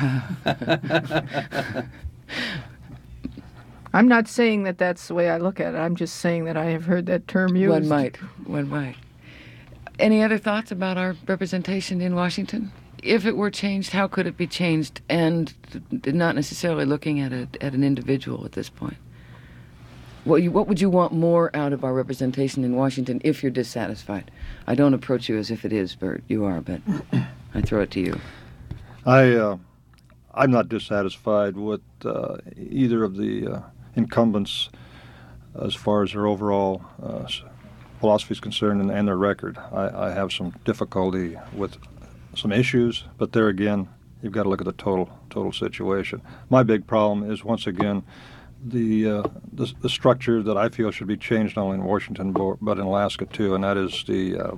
I'm not saying that that's the way I look at it. I'm just saying that I have heard that term used. One might. Any other thoughts about our representation in Washington? If it were changed, how could it be changed? And not necessarily looking at an individual at this point. What would you want more out of our representation in Washington if you're dissatisfied? I don't approach you as if it is, Bert. You are, but I throw it to you. I'm not dissatisfied with either of the incumbents as far as their overall philosophy is concerned and their record. I have some difficulty with some issues, but there again, you've got to look at the total situation. My big problem is, once again, the structure that I feel should be changed not only in Washington but in Alaska too, and that is the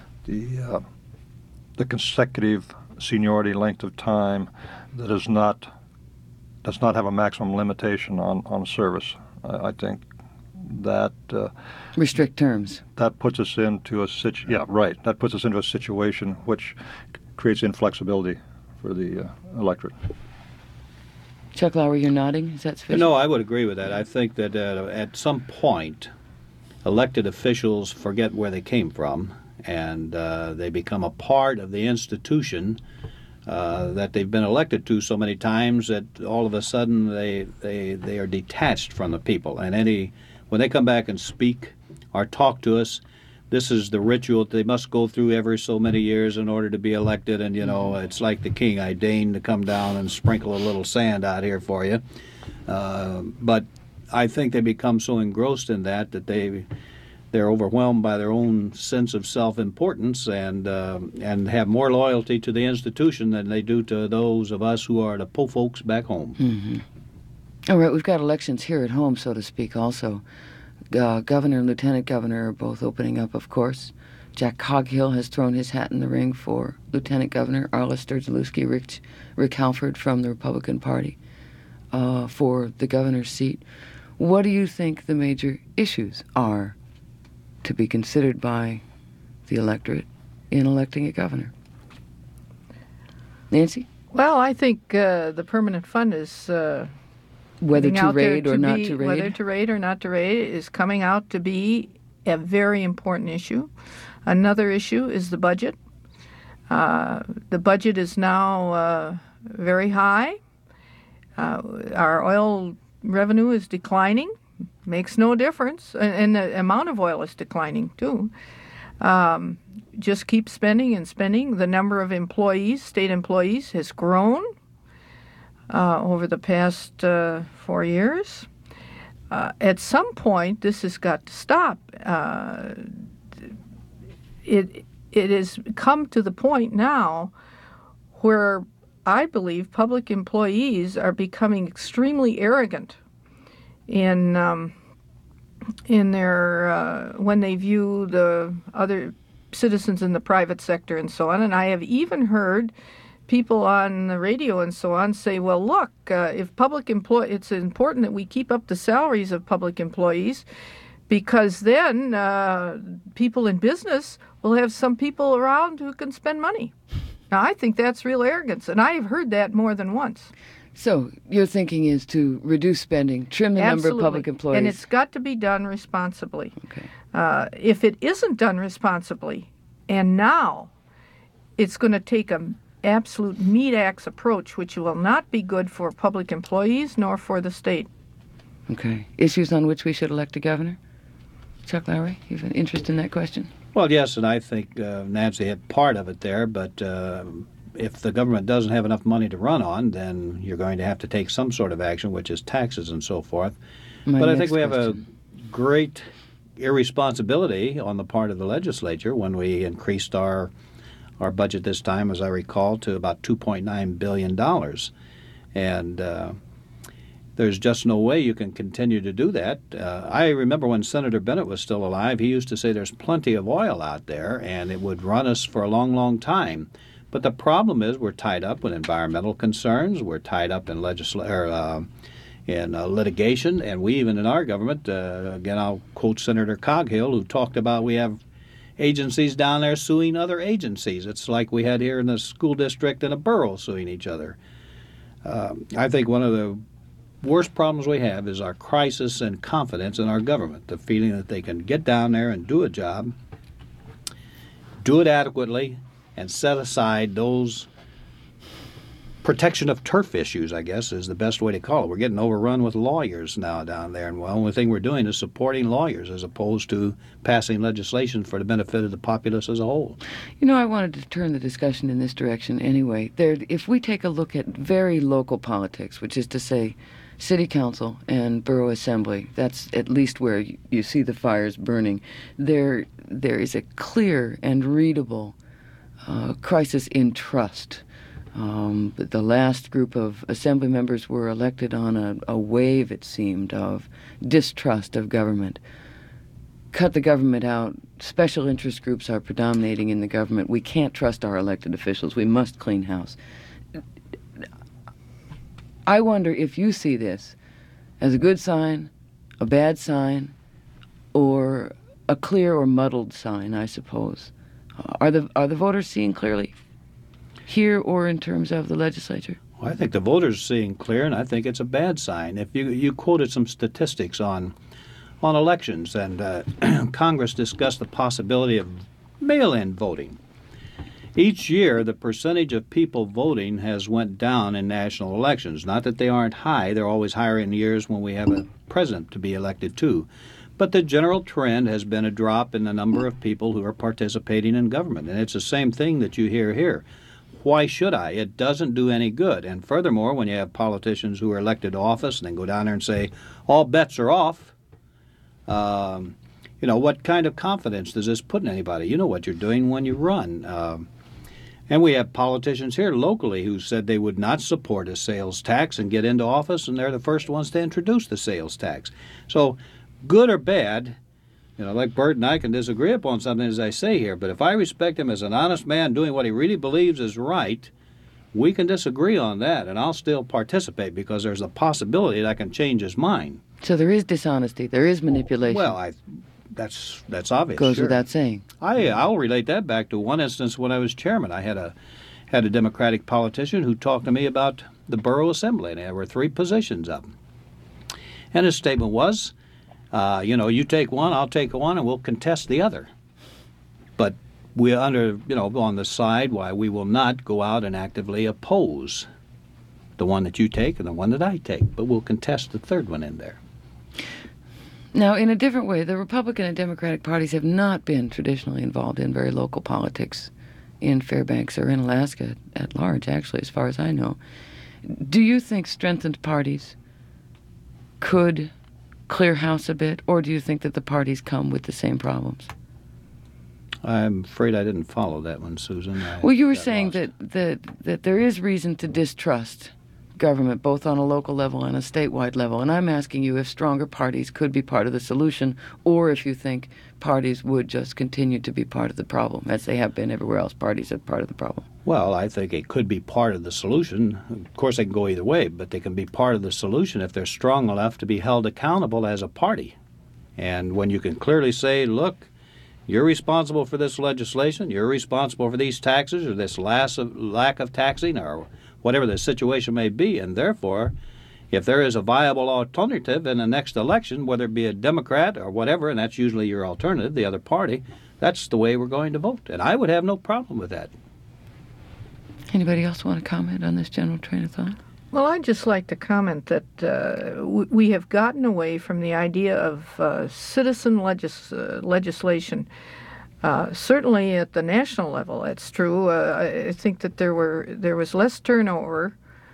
consecutive seniority length of time that does not have a maximum limitation on service. I think that restrict terms. That puts us into That puts us into a situation which creates inflexibility for the electorate. Chuck Lowry, you're nodding. Is that sufficient? No, I would agree with that. I think that at some point, elected officials forget where they came from, and they become a part of the institution that they've been elected to so many times that all of a sudden they are detached from the people. And when they come back and speak or talk to us, this is the ritual that they must go through every so many years in order to be elected. And, it's like the king, I deign to come down and sprinkle a little sand out here for you. But I think they become so engrossed in that they're overwhelmed by their own sense of self-importance and have more loyalty to the institution than they do to those of us who are the po folks back home. Mm-hmm. All right, we've got elections here at home, so to speak, also. Governor and lieutenant governor are both opening up, of course. Jack Coghill has thrown his hat in the ring for lieutenant governor. Arla Sturgeluski, Rick Halford from the Republican Party for the governor's seat. What do you think the major issues are to be considered by the electorate in electing a governor? Nancy? Well, I think the permanent fund is whether to raid or not to raid. Whether to raid or not to raid is coming out to be a very important issue. Another issue is the budget. The budget is now very high. Our oil revenue is declining. Makes no difference. And the amount of oil is declining, too. Just keep spending and spending. The number of employees, state employees, has grown over the past 4 years. At some point, this has got to stop. It has come to the point now where I believe public employees are becoming extremely arrogant in their when they view the other citizens in the private sector and so on. And I have even heard people on the radio and so on say, well, look, if it's important that we keep up the salaries of public employees, because then people in business will have some people around who can spend money. Now, I think that's real arrogance, and I've heard that more than once. So your thinking is to reduce spending, trim the number of public employees. And it's got to be done responsibly. Okay. If it isn't done responsibly, and now it's going to take an absolute meat axe approach, which will not be good for public employees nor for the state. Okay. Issues on which we should elect a governor? Chuck Lowry, you have an interest in that question? Well, yes, and I think Nancy had part of it there, but if the government doesn't have enough money to run on, then you're going to have to take some sort of action, which is taxes and so forth. But I think we have a great irresponsibility on the part of the legislature when we increased our budget this time, as I recall, to about $2.9 billion. And there's just no way you can continue to do that. I remember when Senator Bennett was still alive, he used to say there's plenty of oil out there, and it would run us for a long, long time. But the problem is we're tied up with environmental concerns. We're tied up in litigation, and we even in our government, again, I'll quote Senator Coghill, who talked about we have agencies down there suing other agencies. It's like we had here in the school district and a borough suing each other. I think one of the worst problems we have is our crisis and confidence in our government, the feeling that they can get down there and do a job, do it adequately, and set aside those protection of turf issues, I guess, is the best way to call it. We're getting overrun with lawyers now down there, and the only thing we're doing is supporting lawyers as opposed to passing legislation for the benefit of the populace as a whole. You know, I wanted to turn the discussion in this direction anyway. If we take a look at very local politics, which is to say city council and borough assembly, that's at least where you see the fires burning, there is a clear and readable crisis in trust. The last group of assembly members were elected on a wave, it seemed, of distrust of government. Cut the government out. Special interest groups are predominating in the government. We can't trust our elected officials. We must clean house. I wonder if you see this as a good sign, a bad sign, or a clear or muddled sign, I suppose. Are the voters seeing clearly here or in terms of the legislature? Well, I think the voters are seeing clear, and I think it's a bad sign. If you quoted some statistics on elections, and Congress discussed the possibility of mail-in voting. Each year, the percentage of people voting has went down in national elections. Not that they aren't high. They're always higher in years when we have a president to be elected too. But the general trend has been a drop in the number of people who are participating in government. And it's the same thing that you hear here. Why should I? It doesn't do any good. And furthermore, when you have politicians who are elected to office and then go down there and say, all bets are off, what kind of confidence does this put in anybody? You know what you're doing when you run. And we have politicians here locally who said they would not support a sales tax and get into office, and they're the first ones to introduce the sales tax. So good or bad, like Bert and I can disagree upon something, as I say here, but if I respect him as an honest man doing what he really believes is right, we can disagree on that, and I'll still participate because there's a possibility that I can change his mind. So there is dishonesty, there is manipulation. Well, that's obvious. Goes sure. without saying. I'll relate that back to one instance when I was chairman. I had a Democratic politician who talked to me about the borough assembly, and there were 3 positions up. And his statement was, you take one, I'll take one, and we'll contest the other. But we're on the side why we will not go out and actively oppose the one that you take and the one that I take, but we'll contest the third one in there. Now, in a different way, the Republican and Democratic parties have not been traditionally involved in very local politics in Fairbanks or in Alaska at large, actually, as far as I know. Do you think strengthened parties could clear house a bit, or do you think that the parties come with the same problems? I'm afraid I didn't follow that one, Susan. Well, you were saying that there is reason to distrust government, both on a local level and a statewide level. And I'm asking you if stronger parties could be part of the solution, or if you think parties would just continue to be part of the problem, as they have been everywhere else. Parties are part of the problem. Well, I think it could be part of the solution. Of course, they can go either way, but they can be part of the solution if they're strong enough to be held accountable as a party. And when you can clearly say, look, you're responsible for this legislation, you're responsible for these taxes or this lack of taxing or whatever the situation may be, and therefore, if there is a viable alternative in the next election, whether it be a Democrat or whatever, and that's usually your alternative, the other party, that's the way we're going to vote. And I would have no problem with that. Anybody else want to comment on this general train of thought? Well, I'd just like to comment that we have gotten away from the idea of citizen legislation. Certainly at the national level, that's true. I think that there was less turnover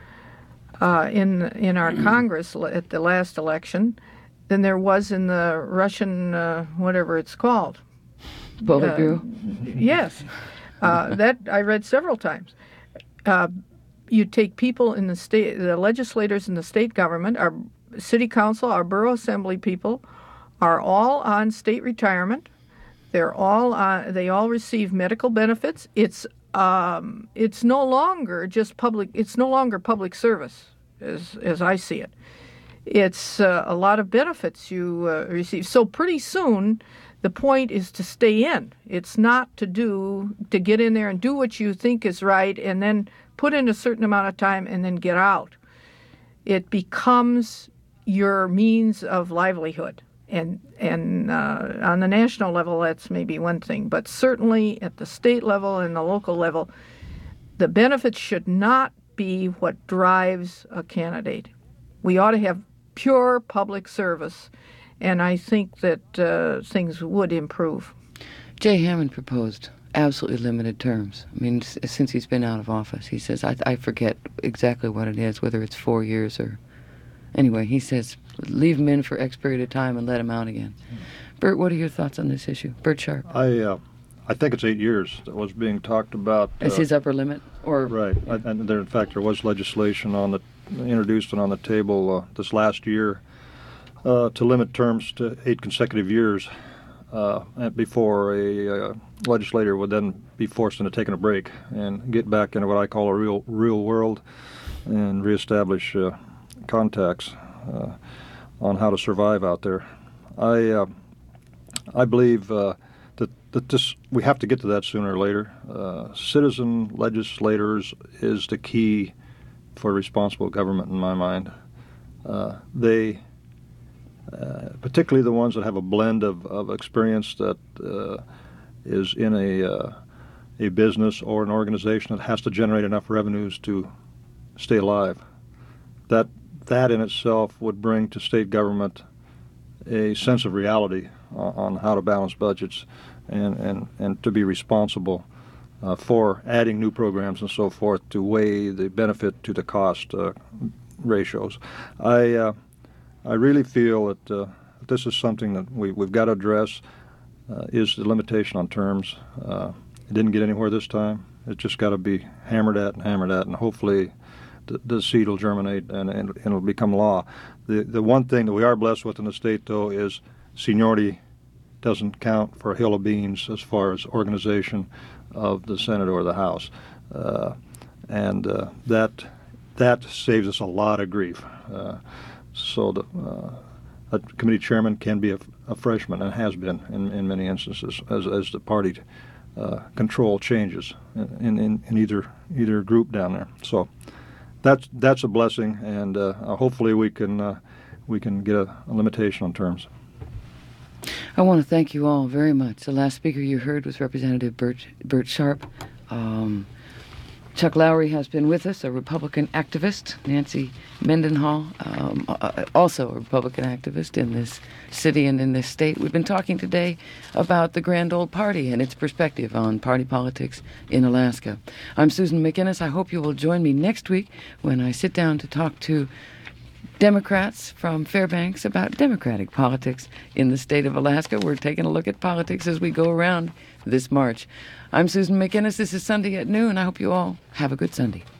in our Congress at the last election than there was in the Russian whatever it's called. Politburo? Yes, that I read several times. You take people in the state, the legislators in the state government, our city council, our borough assembly people, are all on state retirement. They all receive medical benefits. It's no longer just public. It's no longer public service, as I see it. It's a lot of benefits you receive. So pretty soon, the point is to stay in. It's not to get in there and do what you think is right and then put in a certain amount of time and then get out. It becomes your means of livelihood. And on the national level, that's maybe one thing. But certainly at the state level and the local level, the benefits should not be what drives a candidate. We ought to have pure public service, and I think that things would improve. Jay Hammond proposed absolutely limited terms. I mean, since he's been out of office, he says, I forget exactly what it is, whether it's 4 years or... Anyway, he says, leave him in for X period of time and let him out again. Bert, what are your thoughts on this issue? Bert Sharp. I think it's 8 years that was being talked about. As his upper limit? Or right. And there, in fact, there was legislation introduced and on the table this last year to limit terms to 8 consecutive years before a legislator would then be forced into taking a break and get back into what I call a real world and reestablish contacts on how to survive out there. I believe that this we have to get to that sooner or later. Citizen legislators is the key for responsible government in my mind. They, particularly the ones that have a blend of experience that is in a business or an organization that has to generate enough revenues to stay alive. That in itself would bring to state government a sense of reality on how to balance budgets and to be responsible for adding new programs and so forth to weigh the benefit to the cost ratios. I really feel that this is something that we've got to address, is the limitation on terms. It didn't get anywhere this time. It's just got to be hammered at, and hopefully the seed will germinate and it'll become law. The one thing that we are blessed with in the state, though, is seniority doesn't count for a hill of beans as far as organization of the Senate or the House. And that saves us a lot of grief. So a committee chairman can be a freshman and has been in many instances as the party control changes in either group down there. So that's a blessing, and hopefully we can get a limitation on terms. I want to thank you all very much. The last speaker you heard was Representative Bert Sharp. Chuck Lowry has been with us, a Republican activist. Nancy Mendenhall, also a Republican activist in this city and in this state. We've been talking today about the Grand Old Party and its perspective on party politics in Alaska. I'm Susan McInnes. I hope you will join me next week when I sit down to talk to Democrats from Fairbanks about Democratic politics in the state of Alaska. We're taking a look at politics as we go around this March. I'm Susan McInnes. This is Sunday at Noon. I hope you all have a good Sunday.